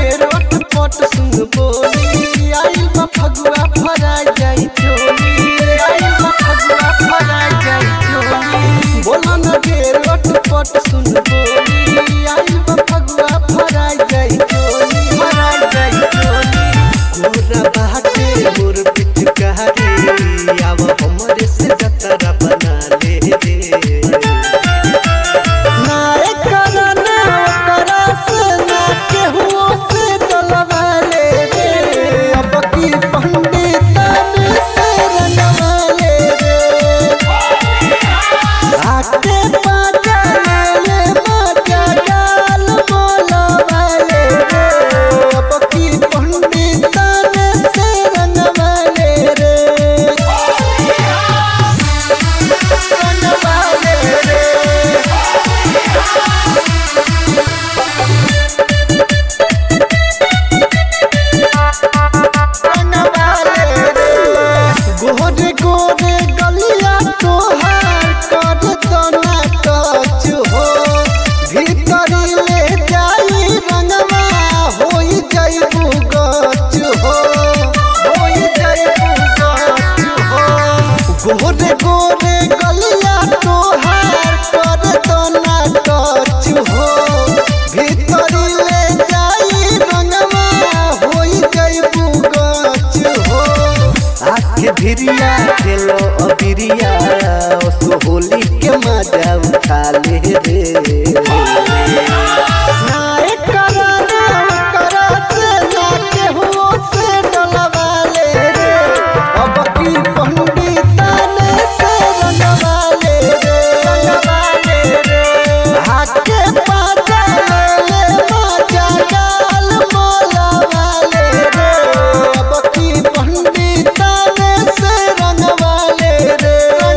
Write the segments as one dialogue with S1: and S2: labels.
S1: ढेर पट सुन बोली आइल बा फगुआ फरा जाई चोली आइल बा फगुआ फरा जाई चोली बोला न ढेर पट सुन बोली आइल बा फगुआ फरा जाई चोली फरा जाई चोली गोरा बाटे मोर पिचकारी आव हमरे से जतरा बना ले रे गोरे गोरे गलिया तोहार कर तना टच हो भीतरी ले जाई रंगवा होई जाइबू गच हो होई जाइबू गच हो गोरे गोरे गलिया तोहार कर तना टच हो भीतरी ले जाई रंगवा होई जाइबू गच हो आके भिरिया खेलो अबिरिया होली के मजा उठा ले रे नाय कराना करत ना के हो से डलवा ले रे अब की पंडितन से रंगवा ले रे आके पाजा ले मजा गाल मोलवा ले रे अब की पंडितन से रंगवा ले रे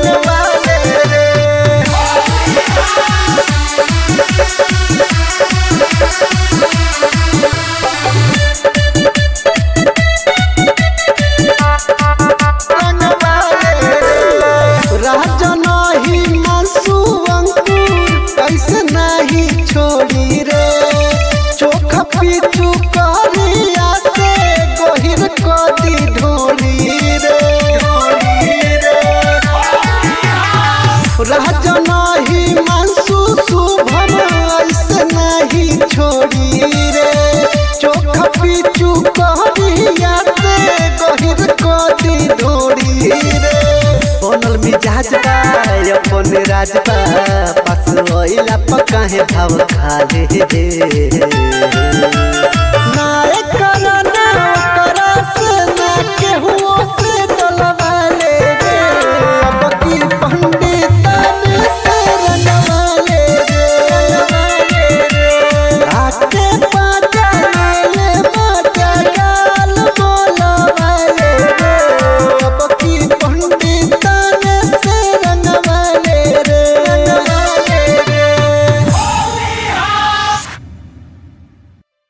S1: राजा नाही मानसू अंकुर कैसे नहीं छोड़ी रे चोखा पीछू करिया से गहिर कदी ढोली रे राजा नाही मानसू शुभम ऐसे नहीं छोड़ी रे चोखा पीछू करिया से गहिर कदी ढोली रे बनल मिजाज बा अपन राज बा पास ओइला पकाहे भाव खा ले